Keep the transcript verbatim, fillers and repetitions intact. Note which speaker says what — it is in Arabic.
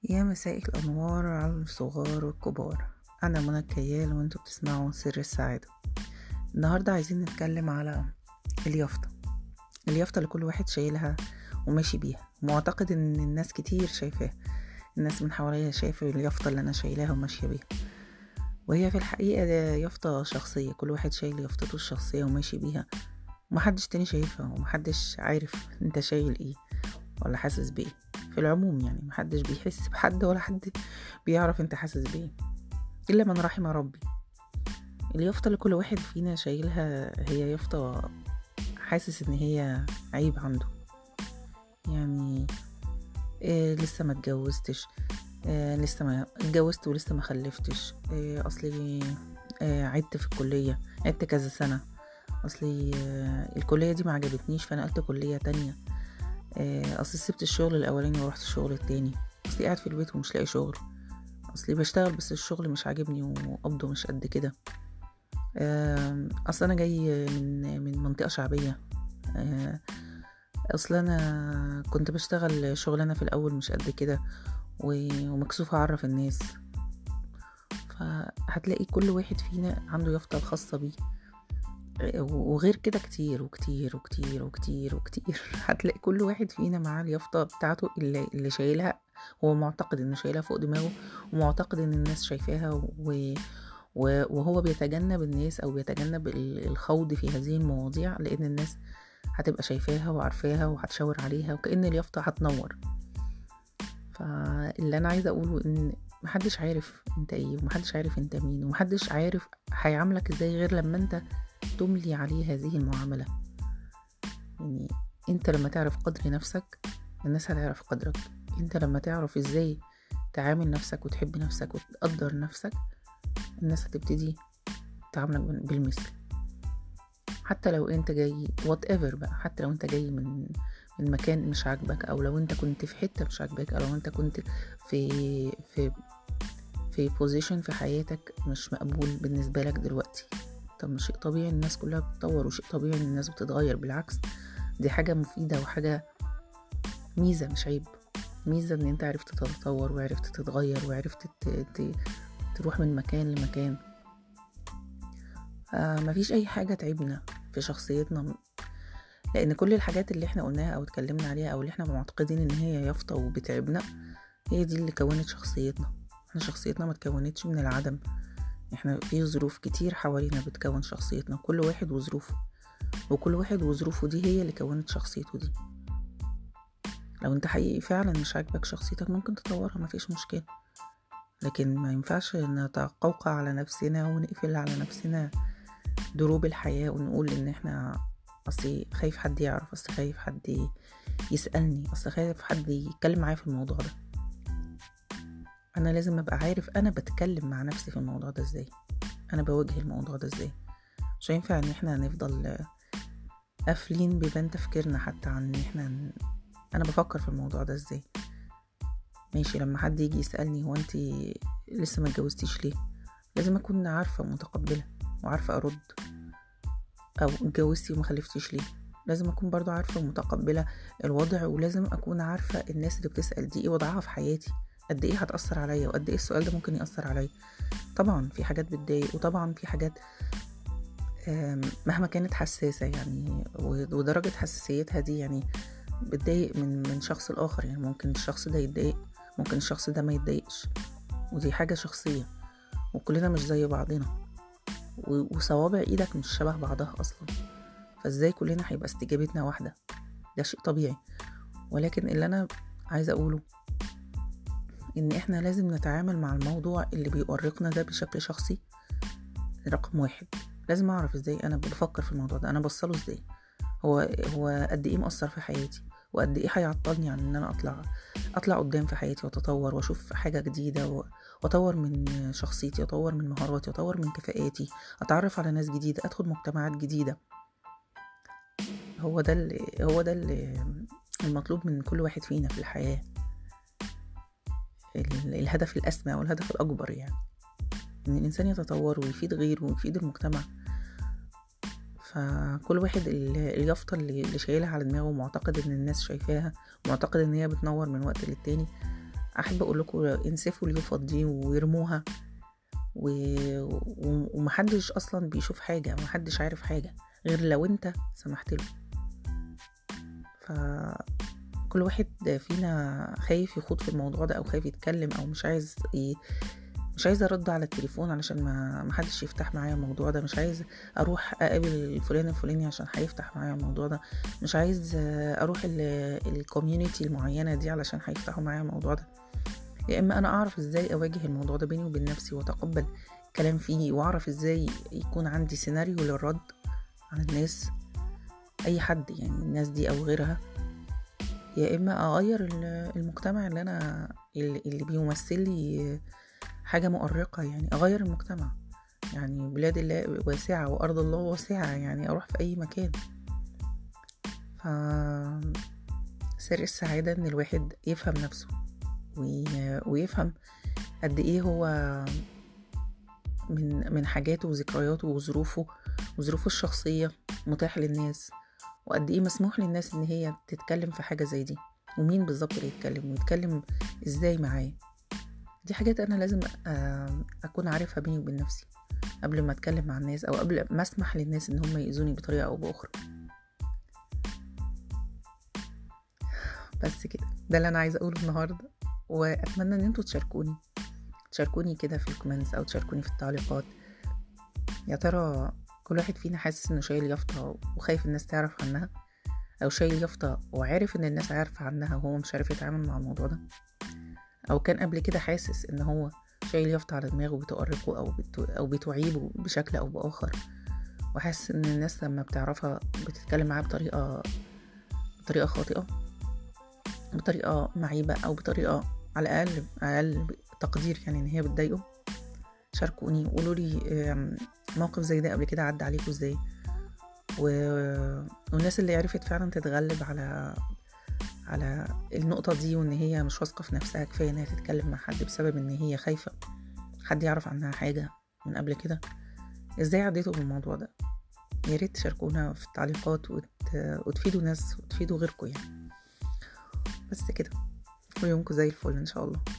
Speaker 1: يا مساء الأنوار على الصغار والكبار. أنا منى الكيال وانتوا بتسمعوا سر السعادة. النهاردة عايزين نتكلم على اليافطة اليافطة اللي كل واحد شايلها وماشي بيها، ومعتقد ان الناس كتير شايفاها. الناس من حواليا شايفة اليافطة اللي أنا شايلاها وماشية بيها، وهي في الحقيقة ده يافطة شخصية. كل واحد شايل يافطته الشخصية وماشي بيها، ومحدش تاني شايفها، ومحدش عارف انت شايل ايه ولا حاسس بايه. في العموم يعني محدش بيحس بحد، ولا حد بيعرف انت حاسس بايه الا من رحم ربي. اليافطة اللي كل واحد فينا شايلها هي يافطة حاسس ان هي عيب عنده. يعني إيه، لسه ما اتجوزتش، إيه لسه ما اتجوزت ولسه ما خلفتش، إيه اصلي إيه عدت في الكلية، عدت كذا سنة، اصلي إيه الكلية دي ما عجبتنيش فنقلت كلية تانية، إيه اصلي سبت الشغل الاولاني ورحت الشغل التاني، اصلي قاعد في البيت ومش لاقي شغل، اصلي بشتغل بس الشغل مش عاجبني وقبضه مش قد كده. اصلا انا جاي من من منطقه شعبيه. اصلا انا كنت بشتغل شغلانه في الاول مش قد كده ومكسوفه اعرف الناس. فهتلاقي كل واحد فينا عنده يافطه الخاصه بيه، وغير كده كتير وكتير وكتير وكتير وكتير. هتلاقي كل واحد فينا معاه اليافطه بتاعته اللي, اللي شايلها، هو معتقد انه شايلها فوق دماغه، ومعتقد ان الناس شايفاها، و وهو بيتجنب الناس او بيتجنب الخوض في هذه المواضيع، لان الناس هتبقى شايفاها وعارفاها وهتشاور عليها، وكأن اليافطة هتنور. فاللي انا عايزة اقوله ان محدش عارف انت ايه، ومحدش عارف انت مين، ومحدش عارف هيعاملك ازاي غير لما انت تملي عليه هذه المعاملة. يعني انت لما تعرف قدر نفسك الناس هتعرف قدرك. انت لما تعرف ازاي تعامل نفسك وتحب نفسك وتقدر نفسك الناس هتبتدي تعاملك بالمثل. حتى لو انت جاي whatever بقى، حتى لو انت جاي من من مكان مش عاجبك، او لو انت كنت في حتة مش عاجبك، او لو انت كنت في في في position في حياتك مش مقبول بالنسبة لك دلوقتي. طب مش شيء طبيعي الناس كلها بتتطور، وشيء طبيعي ان الناس بتتغير. بالعكس دي حاجة مفيدة وحاجة ميزة مش عيب. ميزة ان انت عرفت تتطور وعرفت تتغير وعرفت تروح من مكان لمكان. آه مفيش اي حاجة تعبنا في شخصيتنا، لان كل الحاجات اللي احنا قلناها او اتكلمنا عليها او اللي احنا معتقدين ان هي يافطة وبتعبنا هي دي اللي كونت شخصيتنا. احنا شخصيتنا ما تكونتش من العدم، احنا في ظروف كتير حوالينا بتكون شخصيتنا، كل واحد وظروفه، وكل واحد وظروفه دي هي اللي كونت شخصيته دي. لو انت حقيقي فعلا مش عاجبك شخصيتك ممكن تطورها، مفيش مشكلة، لكن ما ينفعش نتقوقع على نفسنا ونقفل على نفسنا دروب الحياة ونقول ان احنا اصلي خايف حد يعرف، اصلي خايف حد يسألني، اصلي خايف حد يتكلم معايا في الموضوع ده. انا لازم ابقى عارف انا بتكلم مع نفسي في الموضوع ده ازاي، انا بواجه الموضوع ده ازاي. مش هينفع ان احنا نفضل قافلين بيبان تفكيرنا حتى عن ان احنا ن... انا بفكر في الموضوع ده ازاي. ماشي، لما حد يجي يسألني هو انت لسه ما اتجوزتيش ليه، لازم اكون عارفة ومتقبلة وعارفة ارد. او اتجوزتي وما خلفتيش ليه، لازم اكون برضو عارفة ومتقبلة الوضع، ولازم اكون عارفة الناس اللي بتسأل دي ايه وضعها في حياتي، قد ايه هتأثر عليا، وقد ايه السؤال ده ممكن يأثر عليا. طبعا في حاجات بتضايق، وطبعا في حاجات مهما كانت حساسة يعني ودرجة حساسيتها دي يعني بتضايق من من شخص الآخر. يعني ممكن الشخص ده يتضايق، ممكن الشخص ده ما يتضايقش، ودي حاجة شخصية، وكلنا مش زي بعضنا، وصوابع ايدك مش شبه بعضها اصلا، فازاي كلنا هيبقى استجابتنا واحدة؟ ده شيء طبيعي. ولكن اللي انا عايزة اقوله ان احنا لازم نتعامل مع الموضوع اللي بيؤرقنا ده بشكل شخصي. رقم واحد، لازم اعرف ازاي انا بفكر في الموضوع ده، انا بصله ازاي، هو هو قد ايه مؤثر في حياتي، وقد ايه هيعطلني عن ان انا اطلع اطلع قدام في حياتي واتطور واشوف حاجة جديدة، واطور من شخصيتي، اطور من مهاراتي، اطور من كفاءاتي، اتعرف على ناس جديدة، ادخل مجتمعات جديدة. هو ده اللي هو ده اللي المطلوب من كل واحد فينا في الحياة، الهدف الاسمى والهدف الاكبر، يعني ان الانسان يتطور ويفيد غيره ويفيد المجتمع. فكل واحد اليافطة اللي شايلها على دماغه، معتقد ان الناس شايفاها، معتقد ان هي بتنور من وقت للتاني، احب اقول لكم انسفوا اليوفط دي ويرموها و... و... ومحدش اصلا بيشوف حاجة، محدش عارف حاجة غير لو انت سمحت له. فكل واحد فينا خايف يخوض في الموضوع ده، او خايف يتكلم، او مش عايز ي... مش عايزه ارد على التليفون علشان ما محدش يفتح معايا الموضوع ده، مش عايز اروح اقابل الفلان الفلاني عشان هيفتح معايا الموضوع ده، مش عايز اروح الكوميونتي المعينه دي علشان هيفتحوا معايا الموضوع ده. يا اما انا اعرف ازاي اواجه الموضوع ده بيني وبين نفسي واتقبل كلام فيه، واعرف ازاي يكون عندي سيناريو للرد على الناس، اي حد يعني الناس دي او غيرها. يا اما اغير المجتمع اللي انا اللي بيمثل لي حاجة مؤرقة، يعني أغير المجتمع. يعني بلاد الله واسعة وأرض الله واسعة، يعني أروح في أي مكان. ف سر السعادة إن الواحد يفهم نفسه ويفهم قد إيه هو من من حاجاته وذكرياته وظروفه وظروفه الشخصية متاح للناس، وقد إيه مسموح للناس إن هي تتكلم في حاجة زي دي، ومين بالظبط اللي يتكلم ويتكلم إزاي معاه. دي حاجات أنا لازم أكون عارفها بيني وبين نفسي قبل ما أتكلم مع الناس، أو قبل ما أسمح للناس إن هم يأذوني بطريقة أو بأخرى. بس كده، ده اللي أنا عايزة أقوله النهاردة، وأتمنى إن أنتوا تشاركوني تشاركوني كده في الكومنتس أو تشاركوني في التعليقات. يا ترى كل واحد فينا حاسس إنه شايل يافطة وخايف الناس تعرف عنها، أو شايل يافطة وعارف إن الناس عارفة عنها وهو مش عارف يتعامل مع الموضوع ده، أو كان قبل كده حاسس إن هو شايل يافطة على دماغه بتؤرقه أو, بتو... أو بتعيبه بشكل أو بآخر، وحاسس إن الناس لما بتعرفها بتتكلم معاه بطريقة بطريقة خاطئة، بطريقة معيبة، أو بطريقة على الأقل أقل تقدير يعني إن هي بتضايقه. شاركوني وقولوا لي موقف زي ده قبل كده عدى عليكم إزاي، و... والناس اللي عرفت فعلا تتغلب على على النقطة دي، وإن هي مش واثقة في نفسها كفاية إنها تتكلم مع حد بسبب إن هي خايفة حد يعرف عنها حاجة من قبل كده، إزاي عديتوا بالموضوع ده؟ يا ريت تشاركونا في التعليقات وت... وتفيدوا ناس وتفيدوا غيركم يعني. بس كده، ويومكم زي الفل إن شاء الله.